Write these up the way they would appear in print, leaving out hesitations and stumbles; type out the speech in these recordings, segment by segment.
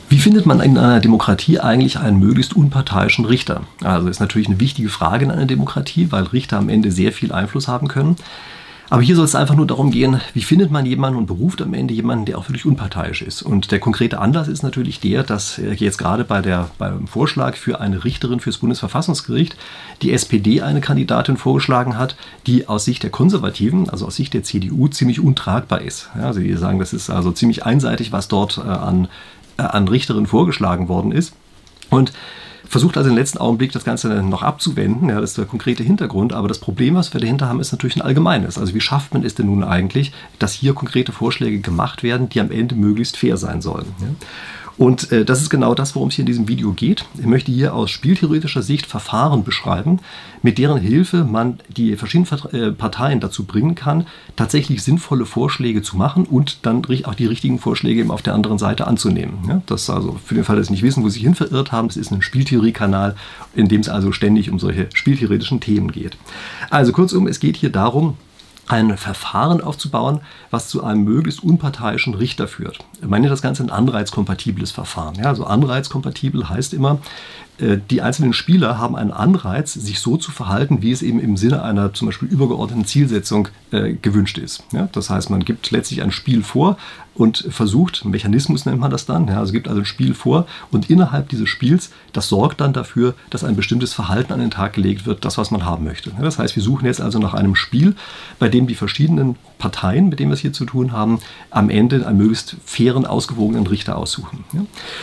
Wie findet man in einer Demokratie eigentlich einen möglichst unparteiischen Richter? Also ist natürlich eine wichtige Frage in einer Demokratie, weil Richter am Ende sehr viel Einfluss haben können. Aber hier soll es einfach nur darum gehen, wie findet man jemanden und beruft am Ende jemanden, der auch wirklich unparteiisch ist. Und der konkrete Anlass ist natürlich der, dass jetzt gerade beim Vorschlag für eine Richterin fürs Bundesverfassungsgericht die SPD eine Kandidatin vorgeschlagen hat, die aus Sicht der Konservativen, also aus Sicht der CDU, ziemlich untragbar ist. Ja, also die sagen, das ist also ziemlich einseitig, was dort an Richterin vorgeschlagen worden ist. Und versucht also im letzten Augenblick das Ganze noch abzuwenden. Ja, das ist der konkrete Hintergrund. Aber das Problem, was wir dahinter haben, ist natürlich ein allgemeines. Also wie schafft man es denn nun eigentlich, dass hier konkrete Vorschläge gemacht werden, die am Ende möglichst fair sein sollen? Ja? Und das ist genau das, worum es hier in diesem Video geht. Ich möchte hier aus spieltheoretischer Sicht Verfahren beschreiben, mit deren Hilfe man die verschiedenen Parteien dazu bringen kann, tatsächlich sinnvolle Vorschläge zu machen und dann auch die richtigen Vorschläge eben auf der anderen Seite anzunehmen. Ja, das also für den Fall, dass Sie nicht wissen, wo Sie sich hin verirrt haben, es ist ein Spieltheorie-Kanal, in dem es also ständig um solche spieltheoretischen Themen geht. Also kurzum, es geht hier darum, ein Verfahren aufzubauen, was zu einem möglichst unparteiischen Richter führt. Ich meine das Ganze ein anreizkompatibles Verfahren. Ja, also anreizkompatibel heißt immer, die einzelnen Spieler haben einen Anreiz, sich so zu verhalten, wie es eben im Sinne einer zum Beispiel übergeordneten Zielsetzung gewünscht ist. Ja, das heißt, man gibt letztlich ein Spiel vor und versucht, Mechanismus nennt man das dann, ja, also gibt also ein Spiel vor und innerhalb dieses Spiels, das sorgt dann dafür, dass ein bestimmtes Verhalten an den Tag gelegt wird, das, was man haben möchte. Ja, das heißt, wir suchen jetzt also nach einem Spiel, bei dem die verschiedenen Parteien, mit denen wir es hier zu tun haben, am Ende einen möglichst fairen, ausgewogenen Richter aussuchen. Ja.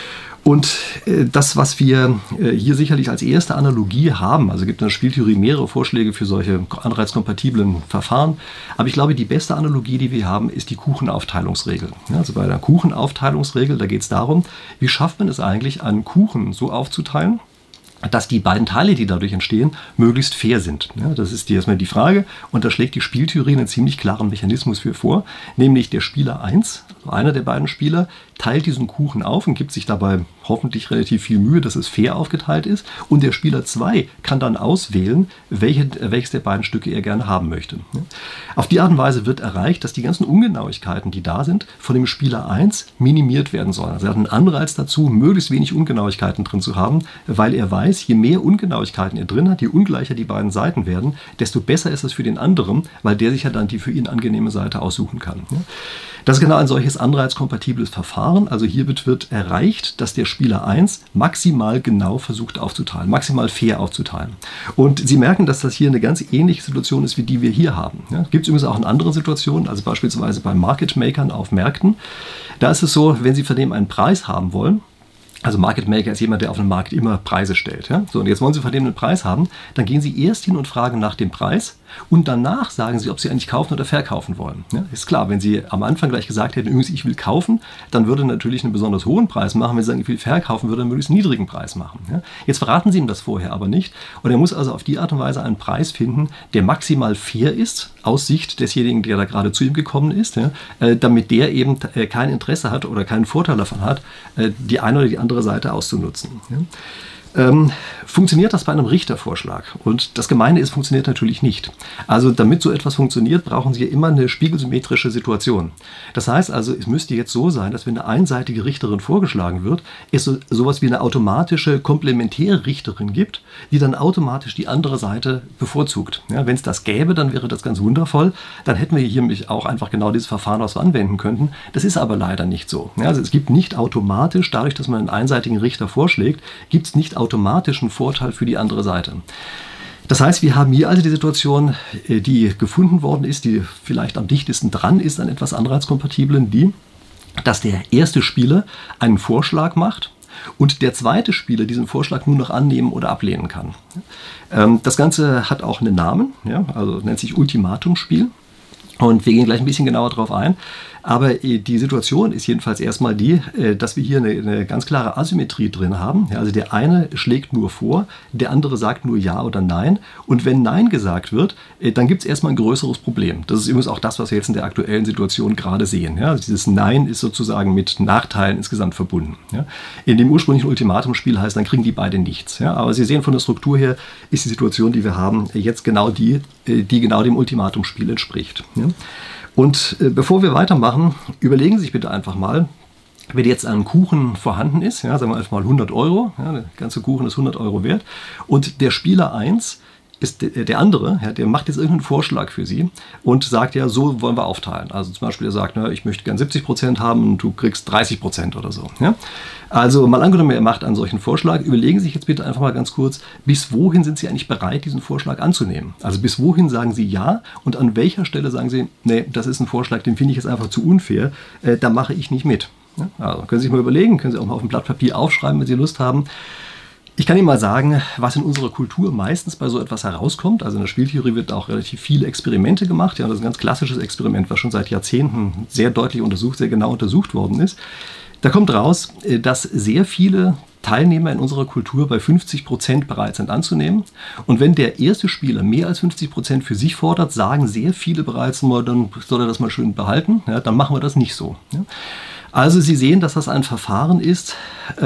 Und das, was wir hier sicherlich als erste Analogie haben, also gibt in der Spieltheorie mehrere Vorschläge für solche anreizkompatiblen Verfahren, aber ich glaube, die beste Analogie, die wir haben, ist die Kuchenaufteilungsregel. Ja, also bei der Kuchenaufteilungsregel, da geht es darum, wie schafft man es eigentlich, einen Kuchen so aufzuteilen, dass die beiden Teile, die dadurch entstehen, möglichst fair sind. Ja, das ist erstmal die Frage und da schlägt die Spieltheorie einen ziemlich klaren Mechanismus für vor, nämlich der Spieler 1, also einer der beiden Spieler, teilt diesen Kuchen auf und gibt sich dabei hoffentlich relativ viel Mühe, dass es fair aufgeteilt ist und der Spieler 2 kann dann auswählen, welches der beiden Stücke er gerne haben möchte. Ja. Auf die Art und Weise wird erreicht, dass die ganzen Ungenauigkeiten, die da sind, von dem Spieler 1 minimiert werden sollen. Also er hat einen Anreiz dazu, möglichst wenig Ungenauigkeiten drin zu haben, weil er weiß, je mehr Ungenauigkeiten er drin hat, je ungleicher die beiden Seiten werden, desto besser ist es für den anderen, weil der sich ja dann die für ihn angenehme Seite aussuchen kann. Das ist genau ein solches anreizkompatibles Verfahren. Also hier wird erreicht, dass der Spieler 1 maximal genau versucht aufzuteilen, maximal fair aufzuteilen. Und Sie merken, dass das hier eine ganz ähnliche Situation ist, wie die wir hier haben. Ja, gibt es übrigens auch in anderen Situationen, also beispielsweise bei Market Makern auf Märkten. Da ist es so, wenn Sie von dem einen Preis haben wollen, also Market Maker ist jemand, der auf einem Markt immer Preise stellt. Ja? So, und jetzt wollen Sie von dem einen Preis haben, dann gehen Sie erst hin und fragen nach dem Preis und danach sagen Sie, ob Sie eigentlich kaufen oder verkaufen wollen. Ja? Ist klar, wenn Sie am Anfang gleich gesagt hätten, übrigens, ich will kaufen, dann würde natürlich einen besonders hohen Preis machen. Wenn Sie sagen, ich will verkaufen, würde er einen möglichst niedrigen Preis machen. Ja? Jetzt verraten Sie ihm das vorher aber nicht und er muss also auf die Art und Weise einen Preis finden, der maximal fair ist, aus Sicht desjenigen, der da gerade zu ihm gekommen ist, ja? Damit der eben kein Interesse hat oder keinen Vorteil davon hat, die eine oder die andere Seite auszunutzen. Ja? Funktioniert das bei einem Richtervorschlag? Und das Gemeine ist, funktioniert natürlich nicht. Also damit so etwas funktioniert, brauchen Sie immer eine spiegelsymmetrische Situation. Das heißt also, es müsste jetzt so sein, dass wenn eine einseitige Richterin vorgeschlagen wird, es sowas wie eine automatische komplementäre Richterin gibt, die dann automatisch die andere Seite bevorzugt. Ja, wenn es das gäbe, dann wäre das ganz wundervoll. Dann hätten wir hier auch einfach genau dieses Verfahren, was wir anwenden könnten. Das ist aber leider nicht so. Ja, also es gibt nicht automatisch, dadurch, dass man einen einseitigen Richter vorschlägt, gibt es nicht automatisch einen Vorteil für die andere Seite. Das heißt, wir haben hier also die Situation, die gefunden worden ist, die vielleicht am dichtesten dran ist an etwas Anreizkompatiblen, dass der erste Spieler einen Vorschlag macht und der zweite Spieler diesen Vorschlag nur noch annehmen oder ablehnen kann. Das Ganze hat auch einen Namen, ja, also nennt sich Ultimatumsspiel. Und wir gehen gleich ein bisschen genauer drauf ein. Aber die Situation ist jedenfalls erstmal die, dass wir hier eine ganz klare Asymmetrie drin haben. Ja, also der eine schlägt nur vor, der andere sagt nur Ja oder Nein. Und wenn Nein gesagt wird, dann gibt es erstmal ein größeres Problem. Das ist übrigens auch das, was wir jetzt in der aktuellen Situation gerade sehen. Ja, also dieses Nein ist sozusagen mit Nachteilen insgesamt verbunden. Ja, in dem ursprünglichen Ultimatumsspiel heißt, dann kriegen die beide nichts. Ja, aber Sie sehen, von der Struktur her ist die Situation, die wir haben, jetzt genau die genau dem Ultimatumsspiel entspricht. Ja. Und bevor wir weitermachen, überlegen Sie sich bitte einfach mal, wenn jetzt ein Kuchen vorhanden ist, ja, sagen wir einfach mal 100 Euro, ja, der ganze Kuchen ist 100 Euro wert, und der Spieler 1 ist der andere, ja, der macht jetzt irgendeinen Vorschlag für Sie und sagt, ja, so wollen wir aufteilen. Also zum Beispiel, er sagt, na, ich möchte gern 70% haben und du kriegst 30% oder so. Ja? Also mal angenommen, er macht einen solchen Vorschlag, überlegen Sie sich jetzt bitte einfach mal ganz kurz, bis wohin sind Sie eigentlich bereit, diesen Vorschlag anzunehmen? Also bis wohin sagen Sie ja und an welcher Stelle sagen Sie, nee, das ist ein Vorschlag, den finde ich jetzt einfach zu unfair, da mache ich nicht mit. Ja? Also können Sie sich mal überlegen, können Sie auch mal auf ein Blatt Papier aufschreiben, wenn Sie Lust haben. Ich kann Ihnen mal sagen, was in unserer Kultur meistens bei so etwas herauskommt. Also in der Spieltheorie wird auch relativ viele Experimente gemacht. Ja, das ist ein ganz klassisches Experiment, was schon seit Jahrzehnten sehr deutlich untersucht, sehr genau untersucht worden ist. Da kommt raus, dass sehr viele Teilnehmer in unserer Kultur bei 50% bereit sind anzunehmen. Und wenn der erste Spieler mehr als 50% für sich fordert, sagen sehr viele bereits, dann soll er das mal schön behalten. Ja, dann machen wir das nicht so. Ja. Also Sie sehen, dass das ein Verfahren ist,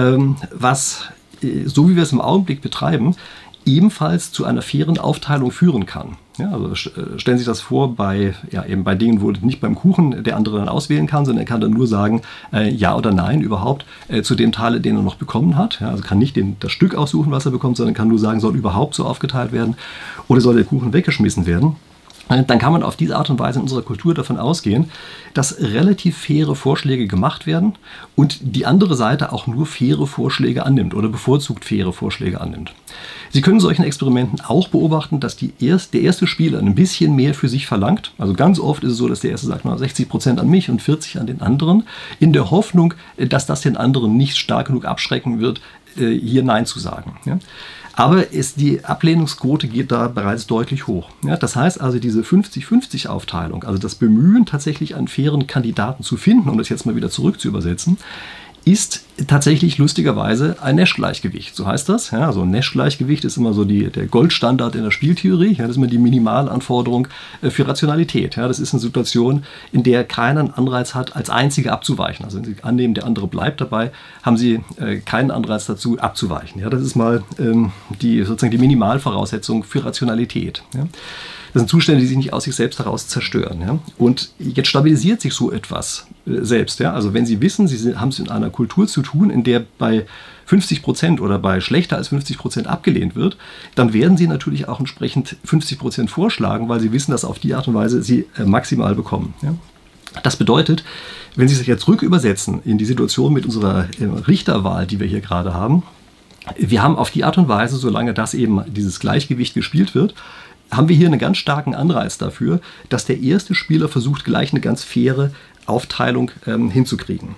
was, so wie wir es im Augenblick betreiben, ebenfalls zu einer fairen Aufteilung führen kann. Ja, also stellen Sie sich das vor eben bei Dingen, wo nicht beim Kuchen der andere dann auswählen kann, sondern er kann dann nur sagen, ja oder nein überhaupt zu dem Teil, den er noch bekommen hat. Ja, also kann nicht das Stück aussuchen, was er bekommt, sondern kann nur sagen, soll überhaupt so aufgeteilt werden oder soll der Kuchen weggeschmissen werden. Dann kann man auf diese Art und Weise in unserer Kultur davon ausgehen, dass relativ faire Vorschläge gemacht werden und die andere Seite auch nur faire Vorschläge annimmt oder bevorzugt faire Vorschläge annimmt. Sie können in solchen Experimenten auch beobachten, dass der erste Spieler ein bisschen mehr für sich verlangt. Also ganz oft ist es so, dass der erste sagt, 60% an mich und 40% an den anderen, in der Hoffnung, dass das den anderen nicht stark genug abschrecken wird, hier Nein zu sagen. Ja? Aber die Ablehnungsquote geht da bereits deutlich hoch. Ja, das heißt also, diese 50-50-Aufteilung, also das Bemühen, tatsächlich einen fairen Kandidaten zu finden, um das jetzt mal wieder zurück zu übersetzen, ist tatsächlich lustigerweise ein Nash-Gleichgewicht. So heißt das. Ja, also ein Nash-Gleichgewicht ist immer so der Goldstandard in der Spieltheorie. Ja, das ist immer die Minimalanforderung für Rationalität. Ja, das ist eine Situation, in der keiner einen Anreiz hat, als Einzige abzuweichen. Also wenn Sie annehmen, der andere bleibt dabei, haben Sie keinen Anreiz dazu, abzuweichen. Ja, das ist mal sozusagen die Minimalvoraussetzung für Rationalität. Ja. Das sind Zustände, die sich nicht aus sich selbst heraus zerstören. Ja? Und jetzt stabilisiert sich so etwas selbst. Ja? Also wenn Sie wissen, Sie haben es in einer Kultur zu tun, in der bei 50% oder bei schlechter als 50% abgelehnt wird, dann werden Sie natürlich auch entsprechend 50% vorschlagen, weil Sie wissen, dass auf die Art und Weise Sie maximal bekommen. Ja? Das bedeutet, wenn Sie sich jetzt rückübersetzen in die Situation mit unserer Richterwahl, die wir hier gerade haben, wir haben auf die Art und Weise, solange das eben dieses Gleichgewicht gespielt wird, haben wir hier einen ganz starken Anreiz dafür, dass der erste Spieler versucht, gleich eine ganz faire Aufteilung hinzukriegen.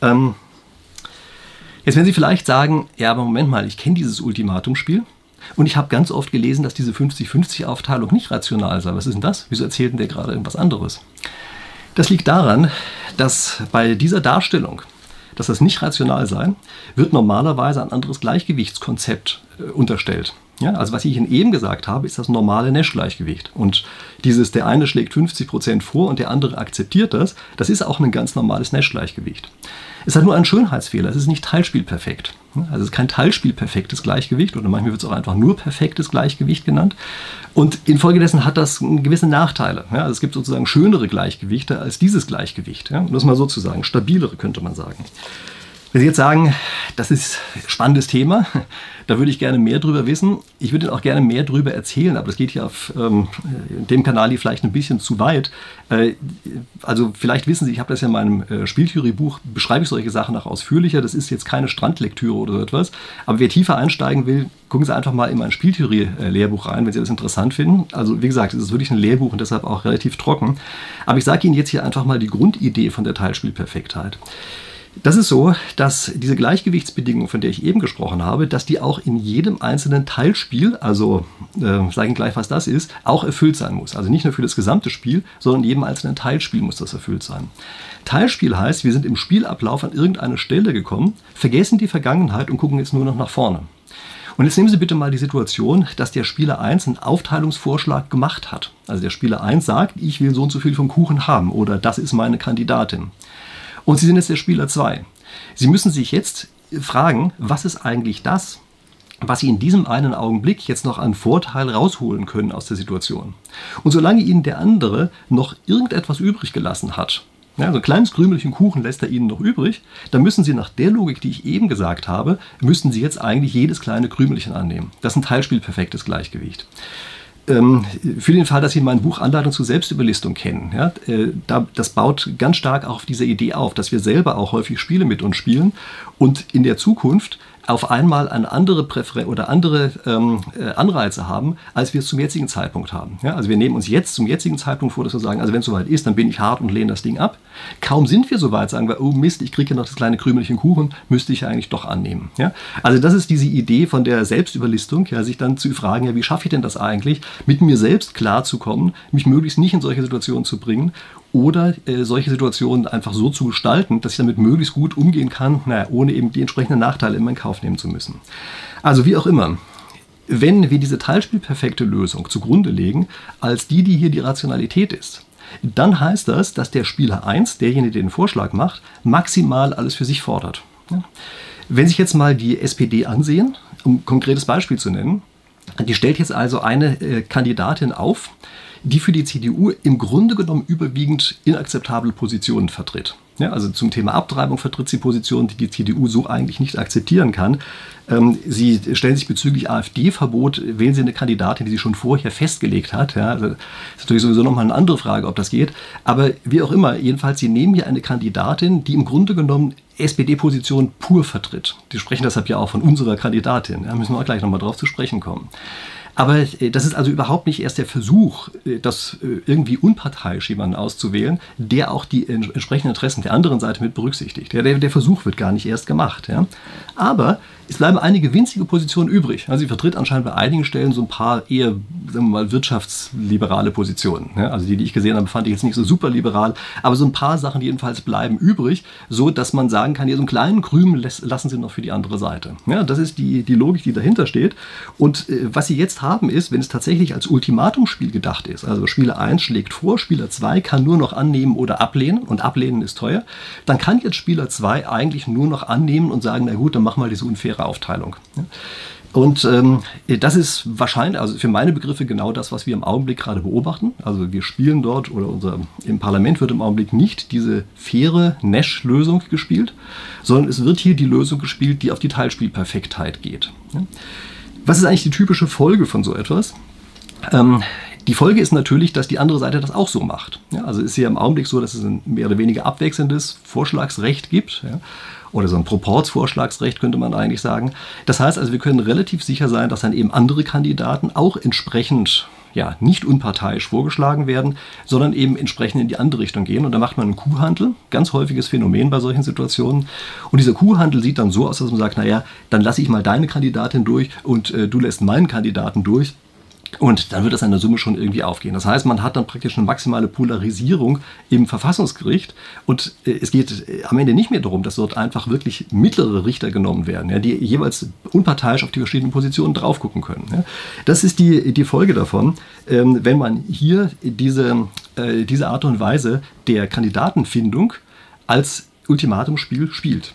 Jetzt werden Sie vielleicht sagen, ja, aber Moment mal, ich kenne dieses Ultimatumsspiel und ich habe ganz oft gelesen, dass diese 50-50-Aufteilung nicht rational sei. Was ist denn das? Wieso erzählt denn der gerade irgendwas anderes? Das liegt daran, dass bei dieser Darstellung, dass das nicht rational sei, wird normalerweise ein anderes Gleichgewichtskonzept unterstellt. Ja, also was ich Ihnen eben gesagt habe, ist das normale Nash-Gleichgewicht. Und der eine schlägt 50% vor und der andere akzeptiert das, das ist auch ein ganz normales Nash-Gleichgewicht. Es hat nur einen Schönheitsfehler, es ist nicht teilspielperfekt. Also es ist kein teilspielperfektes Gleichgewicht oder manchmal wird es auch einfach nur perfektes Gleichgewicht genannt. Und infolgedessen hat das gewisse Nachteile. Ja, also es gibt sozusagen schönere Gleichgewichte als dieses Gleichgewicht. Ja, um das mal so zu sagen, stabilere könnte man sagen. Wenn Sie jetzt sagen, das ist ein spannendes Thema, da würde ich gerne mehr drüber wissen. Ich würde Ihnen auch gerne mehr drüber erzählen, aber das geht hier auf dem Kanal hier vielleicht ein bisschen zu weit. Also vielleicht wissen Sie, ich habe das ja in meinem Spieltheoriebuch, beschreibe ich solche Sachen auch ausführlicher. Das ist jetzt keine Strandlektüre oder so etwas. Aber wer tiefer einsteigen will, gucken Sie einfach mal in mein Spieltheorie-Lehrbuch rein, wenn Sie das interessant finden. Also wie gesagt, es ist wirklich ein Lehrbuch und deshalb auch relativ trocken. Aber ich sage Ihnen jetzt hier einfach mal die Grundidee von der Teilspielperfektheit. Das ist so, dass diese Gleichgewichtsbedingung, von der ich eben gesprochen habe, dass die auch in jedem einzelnen Teilspiel, also sage ich Ihnen gleich, was das ist, auch erfüllt sein muss. Also nicht nur für das gesamte Spiel, sondern in jedem einzelnen Teilspiel muss das erfüllt sein. Teilspiel heißt, wir sind im Spielablauf an irgendeine Stelle gekommen, vergessen die Vergangenheit und gucken jetzt nur noch nach vorne. Und jetzt nehmen Sie bitte mal die Situation, dass der Spieler 1 einen Aufteilungsvorschlag gemacht hat. Also der Spieler 1 sagt, ich will so und so viel vom Kuchen haben oder das ist meine Kandidatin. Und Sie sind jetzt der Spieler 2. Sie müssen sich jetzt fragen, was ist eigentlich das, was Sie in diesem einen Augenblick jetzt noch an Vorteil rausholen können aus der Situation. Und solange Ihnen der andere noch irgendetwas übrig gelassen hat, Ja, so ein kleines Krümelchen Kuchen lässt er Ihnen noch übrig. Dann müssen Sie nach der Logik, die ich eben gesagt habe, müssten Sie jetzt eigentlich jedes kleine Krümelchen annehmen. Das ist ein teilspielperfektes Gleichgewicht. Für den Fall, dass Sie mein Buch Anleitung zur Selbstüberlistung kennen, ja, das baut ganz stark auf dieser Idee auf, dass wir selber auch häufig Spiele mit uns spielen und in der Zukunft auf einmal eine andere Präferenz oder andere Anreize haben, als wir es zum jetzigen Zeitpunkt haben. Ja, also wir nehmen uns jetzt zum jetzigen Zeitpunkt vor, dass wir sagen, also wenn es soweit ist, dann bin ich hart und lehne das Ding ab. Kaum sind wir soweit, sagen wir, oh Mist, ich kriege ja noch das kleine Krümelchen Kuchen, müsste ich ja eigentlich doch annehmen. Ja? Also das ist diese Idee von der Selbstüberlistung, ja, sich dann zu fragen, ja, wie schaffe ich denn das eigentlich, mit mir selbst klarzukommen, mich möglichst nicht in solche Situationen zu bringen oder solche Situationen einfach so zu gestalten, dass ich damit möglichst gut umgehen kann, ohne eben die entsprechenden Nachteile immer in Kauf nehmen zu müssen. Also wie auch immer, wenn wir diese teilspielperfekte Lösung zugrunde legen, als die hier die Rationalität ist, dann heißt das, dass der Spieler 1, derjenige, der den Vorschlag macht, maximal alles für sich fordert. Ja. Wenn Sie sich jetzt mal die SPD ansehen, um ein konkretes Beispiel zu nennen, die stellt jetzt also eine Kandidatin auf, die für die CDU im Grunde genommen überwiegend inakzeptable Positionen vertritt. Ja, also zum Thema Abtreibung vertritt sie Positionen, die die CDU so eigentlich nicht akzeptieren kann. Sie stellen sich bezüglich AfD-Verbot, wählen Sie eine Kandidatin, die sie schon vorher festgelegt hat. Ja, also das ist natürlich sowieso nochmal eine andere Frage, ob das geht. Aber wie auch immer, jedenfalls, Sie nehmen hier eine Kandidatin, die im Grunde genommen SPD-Position pur vertritt. Die sprechen deshalb ja auch von unserer Kandidatin. Da müssen wir auch gleich nochmal drauf zu sprechen kommen. Aber das ist also überhaupt nicht erst der Versuch, das irgendwie unparteiisch jemanden auszuwählen, der auch die entsprechenden Interessen der anderen Seite mit berücksichtigt. Ja, der Versuch wird gar nicht erst gemacht. Ja. Aber es bleiben einige winzige Positionen übrig. Also sie vertritt anscheinend bei einigen Stellen so ein paar eher, sagen wir mal, wirtschaftsliberale Positionen. Ja, also die ich gesehen habe, fand ich jetzt nicht so super liberal, aber so ein paar Sachen jedenfalls bleiben übrig, so dass man sagen kann, hier so einen kleinen Krümel lassen Sie noch für die andere Seite. Ja, das ist die Logik, die dahinter steht. Und was Sie jetzt haben ist, wenn es tatsächlich als Ultimatumsspiel gedacht ist, also Spieler 1 schlägt vor, Spieler 2 kann nur noch annehmen oder ablehnen und ablehnen ist teuer, dann kann jetzt Spieler 2 eigentlich nur noch annehmen und sagen, na gut, dann machen wir diese unfaire Aufteilung. Ja. Und das ist wahrscheinlich, also für meine Begriffe genau das, was wir im Augenblick gerade beobachten. Also wir spielen dort oder im Parlament wird im Augenblick nicht diese faire Nash-Lösung gespielt, sondern es wird hier die Lösung gespielt, die auf die Teilspielperfektheit geht. Ja. Was ist eigentlich die typische Folge von so etwas? Die Folge ist natürlich, dass die andere Seite das auch so macht. Ja, also ist ja im Augenblick so, dass es ein mehr oder weniger abwechselndes Vorschlagsrecht gibt. Ja, oder so ein Proporzvorschlagsrecht könnte man eigentlich sagen. Das heißt also, wir können relativ sicher sein, dass dann eben andere Kandidaten auch entsprechend nicht unparteiisch vorgeschlagen werden, sondern eben entsprechend in die andere Richtung gehen. Und da macht man einen Kuhhandel, ganz häufiges Phänomen bei solchen Situationen. Und dieser Kuhhandel sieht dann so aus, dass man sagt, naja, dann lasse ich mal deine Kandidatin durch und du lässt meinen Kandidaten durch. Und dann wird das in der Summe schon irgendwie aufgehen. Das heißt, man hat dann praktisch eine maximale Polarisierung im Verfassungsgericht. Und es geht am Ende nicht mehr darum, dass dort einfach wirklich mittlere Richter genommen werden, ja, die jeweils unparteiisch auf die verschiedenen Positionen drauf gucken können. Ja. Das ist die Folge davon, wenn man hier diese Art und Weise der Kandidatenfindung als Ultimatumsspiel spielt.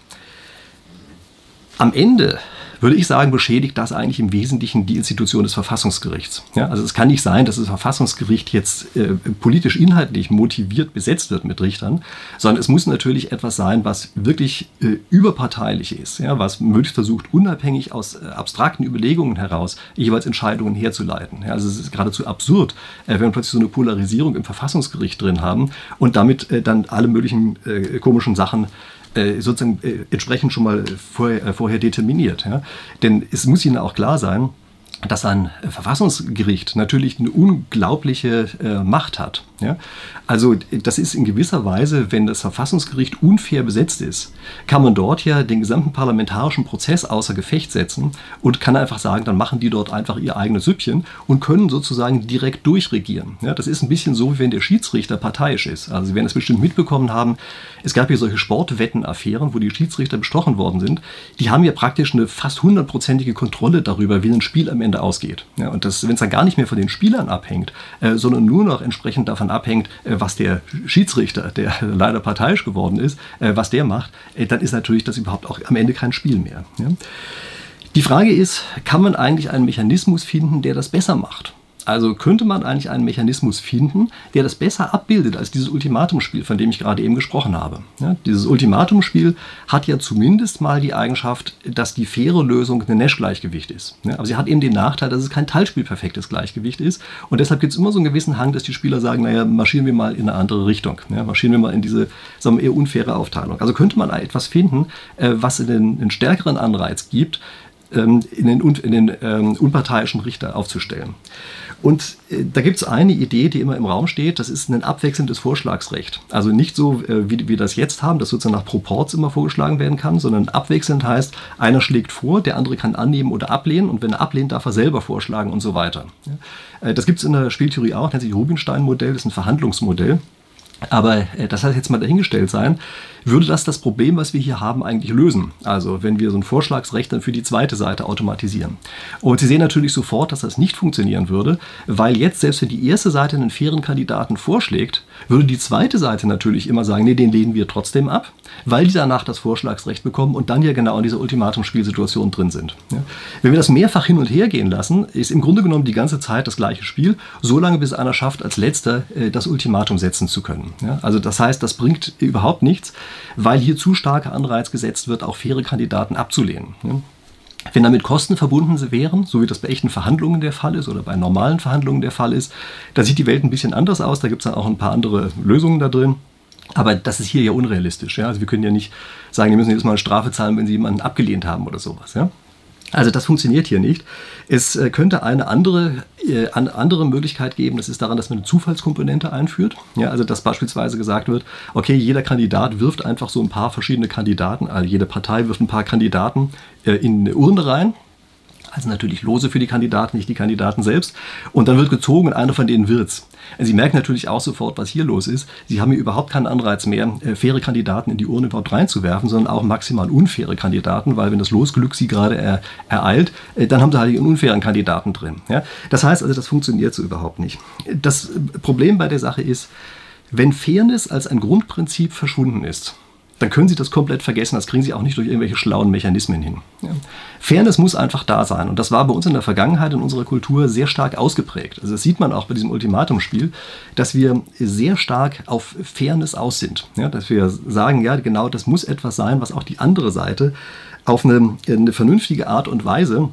Am Ende würde ich sagen, beschädigt das eigentlich im Wesentlichen die Institution des Verfassungsgerichts. Ja, also es kann nicht sein, dass das Verfassungsgericht jetzt politisch inhaltlich motiviert besetzt wird mit Richtern, sondern es muss natürlich etwas sein, was wirklich überparteilich ist, ja, was möglichst versucht, unabhängig aus abstrakten Überlegungen heraus jeweils Entscheidungen herzuleiten. Ja, also es ist geradezu absurd, wenn wir plötzlich so eine Polarisierung im Verfassungsgericht drin haben und damit dann alle möglichen komischen Sachen sozusagen entsprechend schon mal vorher determiniert. Ja? Denn es muss Ihnen auch klar sein, dass ein Verfassungsgericht natürlich eine unglaubliche Macht hat. Ja? Also das ist in gewisser Weise, wenn das Verfassungsgericht unfair besetzt ist, kann man dort ja den gesamten parlamentarischen Prozess außer Gefecht setzen und kann einfach sagen, dann machen die dort einfach ihr eigenes Süppchen und können sozusagen direkt durchregieren. Ja? Das ist ein bisschen so, wie wenn der Schiedsrichter parteiisch ist. Also Sie werden es bestimmt mitbekommen haben, es gab hier solche Sportwetten-Affären, wo die Schiedsrichter bestochen worden sind. Die haben ja praktisch eine fast 100%ige Kontrolle darüber, wie ein Spiel am Ende ausgeht. Ja, und wenn es dann gar nicht mehr von den Spielern abhängt, sondern nur noch entsprechend davon abhängt, was der Schiedsrichter, der leider parteiisch geworden ist, was der macht, dann ist natürlich das überhaupt auch am Ende kein Spiel mehr. Ja. Die Frage ist, kann man eigentlich einen Mechanismus finden, der das besser macht? Also könnte man eigentlich einen Mechanismus finden, der das besser abbildet als dieses Ultimatumspiel, von dem ich gerade eben gesprochen habe. Ja, dieses Ultimatumspiel hat ja zumindest mal die Eigenschaft, dass die faire Lösung ein Nash-Gleichgewicht ist. Ja, aber sie hat eben den Nachteil, dass es kein teilspielperfektes Gleichgewicht ist. Und deshalb gibt es immer so einen gewissen Hang, dass die Spieler sagen, naja, marschieren wir mal in eine andere Richtung. Ja, marschieren wir mal in diese, sagen wir, eher unfaire Aufteilung. Also könnte man etwas finden, was einen stärkeren Anreiz gibt, in den unparteiischen Richter aufzustellen. Und da gibt es eine Idee, die immer im Raum steht, das ist ein abwechselndes Vorschlagsrecht. Also nicht so, wie wir das jetzt haben, dass sozusagen nach Proporz immer vorgeschlagen werden kann, sondern abwechselnd heißt, einer schlägt vor, der andere kann annehmen oder ablehnen und wenn er ablehnt, darf er selber vorschlagen und so weiter. Das gibt es in der Spieltheorie auch, nennt sich Rubinstein-Modell, das ist ein Verhandlungsmodell. Aber das soll jetzt mal dahingestellt sein, würde das Problem, was wir hier haben, eigentlich lösen. Also wenn wir so ein Vorschlagsrecht dann für die zweite Seite automatisieren. Und Sie sehen natürlich sofort, dass das nicht funktionieren würde, weil jetzt, selbst wenn die erste Seite einen fairen Kandidaten vorschlägt, würde die zweite Seite natürlich immer sagen, nee, den lehnen wir trotzdem ab, weil die danach das Vorschlagsrecht bekommen und dann ja genau in dieser Ultimatumspielsituation drin sind. Ja. Wenn wir das mehrfach hin und her gehen lassen, ist im Grunde genommen die ganze Zeit das gleiche Spiel, solange bis einer schafft, als letzter das Ultimatum setzen zu können. Ja. Also das heißt, das bringt überhaupt nichts, weil hier zu starker Anreiz gesetzt wird, auch faire Kandidaten abzulehnen. Ja. Wenn damit Kosten verbunden wären, so wie das bei echten Verhandlungen der Fall ist oder bei normalen Verhandlungen der Fall ist, da sieht die Welt ein bisschen anders aus, da gibt es dann auch ein paar andere Lösungen da drin. Aber das ist hier ja unrealistisch. Ja? Also wir können ja nicht sagen, die müssen jetzt mal eine Strafe zahlen, wenn sie jemanden abgelehnt haben oder sowas. Ja? Also das funktioniert hier nicht. Es könnte eine andere Möglichkeit geben, das ist daran, dass man eine Zufallskomponente einführt. Ja, also dass beispielsweise gesagt wird, okay, jeder Kandidat wirft einfach so ein paar verschiedene Kandidaten, also jede Partei wirft ein paar Kandidaten in eine Urne rein. Also natürlich Lose für die Kandidaten, nicht die Kandidaten selbst. Und dann wird gezogen und einer von denen wird's. Sie merken natürlich auch sofort, was hier los ist. Sie haben hier überhaupt keinen Anreiz mehr, faire Kandidaten in die Urne überhaupt reinzuwerfen, sondern auch maximal unfaire Kandidaten, weil wenn das Losglück sie gerade ereilt, dann haben sie halt einen unfairen Kandidaten drin. Ja? Das heißt also, das funktioniert so überhaupt nicht. Das Problem bei der Sache ist, wenn Fairness als ein Grundprinzip verschwunden ist, dann können Sie das komplett vergessen. Das kriegen Sie auch nicht durch irgendwelche schlauen Mechanismen hin. Ja. Fairness muss einfach da sein. Und das war bei uns in der Vergangenheit in unserer Kultur sehr stark ausgeprägt. Also das sieht man auch bei diesem Ultimatumspiel, dass wir sehr stark auf Fairness aus sind. Ja, dass wir sagen, ja genau, das muss etwas sein, was auch die andere Seite auf eine vernünftige Art und Weise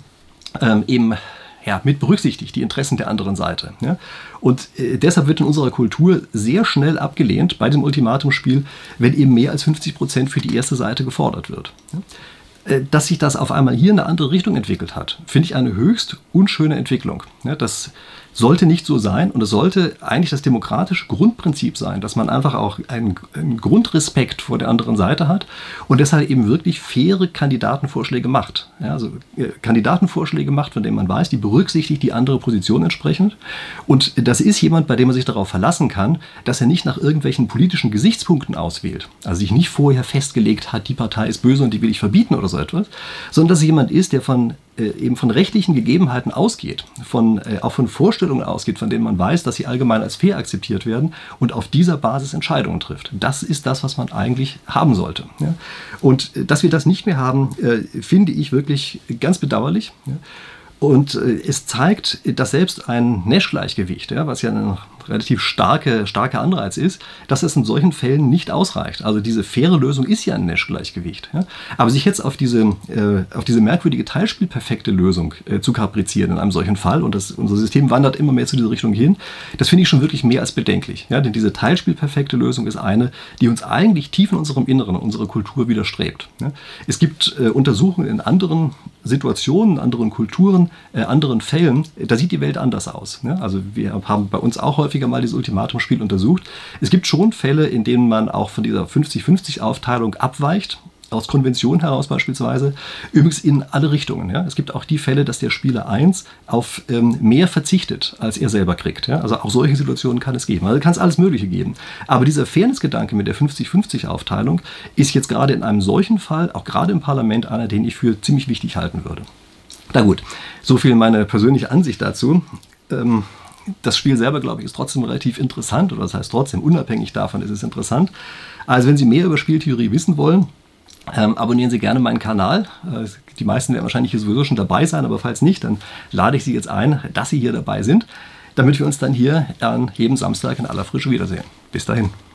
eben mit berücksichtigt, die Interessen der anderen Seite. Ja? Und deshalb wird in unserer Kultur sehr schnell abgelehnt bei dem Ultimatumspiel, wenn eben mehr als 50% für die erste Seite gefordert wird. Ja? Dass sich das auf einmal hier in eine andere Richtung entwickelt hat, finde ich eine höchst unschöne Entwicklung. Ja? Das sollte nicht so sein und es sollte eigentlich das demokratische Grundprinzip sein, dass man einfach auch einen Grundrespekt vor der anderen Seite hat und deshalb eben wirklich faire Kandidatenvorschläge macht. Ja, also Kandidatenvorschläge macht, von denen man weiß, die berücksichtigt die andere Position entsprechend. Und das ist jemand, bei dem man sich darauf verlassen kann, dass er nicht nach irgendwelchen politischen Gesichtspunkten auswählt. Also sich nicht vorher festgelegt hat, die Partei ist böse und die will ich verbieten oder so etwas, sondern dass es jemand ist, der eben von rechtlichen Gegebenheiten ausgeht, auch von Vorstellungen ausgeht, von denen man weiß, dass sie allgemein als fair akzeptiert werden und auf dieser Basis Entscheidungen trifft. Das ist das, was man eigentlich haben sollte. Ja? Und dass wir das nicht mehr haben, finde ich wirklich ganz bedauerlich. Ja? Und es zeigt, dass selbst ein Nash-Gleichgewicht, ja, was ja ein relativ starker Anreiz ist, dass es in solchen Fällen nicht ausreicht. Also diese faire Lösung ist ja ein Nash-Gleichgewicht. Ja? Aber sich jetzt auf diese merkwürdige teilspielperfekte Lösung zu kaprizieren in einem solchen Fall, und unser System wandert immer mehr zu dieser Richtung hin, das finde ich schon wirklich mehr als bedenklich. Ja? Denn diese teilspielperfekte Lösung ist eine, die uns eigentlich tief in unserem Inneren, in unserer Kultur widerstrebt. Ja? Es gibt Untersuchungen in anderen Situationen, anderen Kulturen, anderen Fällen, da sieht die Welt anders aus. Ja? Also wir haben bei uns auch häufiger mal dieses Ultimatumspiel untersucht. Es gibt schon Fälle, in denen man auch von dieser 50-50-Aufteilung abweicht, aus Konvention heraus beispielsweise, übrigens in alle Richtungen. Ja? Es gibt auch die Fälle, dass der Spieler 1 auf mehr verzichtet, als er selber kriegt. Ja? Also auch solche Situationen kann es geben. Also kann es alles Mögliche geben. Aber dieser Fairness-Gedanke mit der 50-50-Aufteilung ist jetzt gerade in einem solchen Fall, auch gerade im Parlament, einer, den ich für ziemlich wichtig halten würde. Na gut, so viel meine persönliche Ansicht dazu. Das Spiel selber, glaube ich, ist trotzdem relativ interessant, oder das heißt trotzdem, unabhängig davon ist es interessant. Also wenn Sie mehr über Spieltheorie wissen wollen, abonnieren Sie gerne meinen Kanal. Die meisten werden wahrscheinlich hier sowieso schon dabei sein, aber falls nicht, dann lade ich Sie jetzt ein, dass Sie hier dabei sind. damit wir uns dann hier an jedem Samstag in aller Frische wiedersehen. Bis dahin.